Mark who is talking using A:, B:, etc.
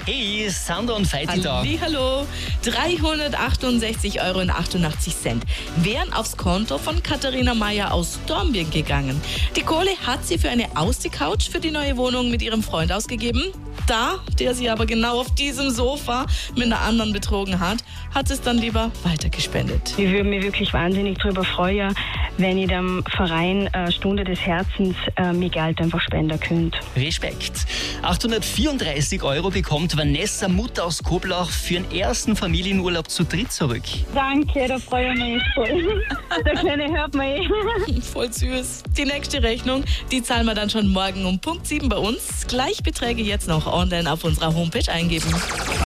A: Hey, Sandra und Feiti da.
B: Hallo, 368,88 € wären aufs Konto von Katharina Meyer aus Dornbirn gegangen. Die Kohle hat sie für eine Ausziehcouch für die neue Wohnung mit ihrem Freund ausgegeben. Da, der sie aber genau auf diesem Sofa mit einer anderen betrogen hat, hat es dann lieber weitergespendet.
C: Ich würde mich wirklich wahnsinnig darüber freuen, wenn ihr dem Verein Stunde des Herzens mir Geld einfach spenden könnt.
A: Respekt. 834 € bekommt Vanessa, Mutter aus Koblach, für den ersten Familienurlaub zu dritt zurück.
C: Danke, da freue ich mich voll. Der Kleine hört mich.
B: Voll süß. Die nächste Rechnung, die zahlen wir dann schon morgen um Punkt 7 bei uns. Gleich Beträge jetzt noch online auf unserer Homepage eingeben.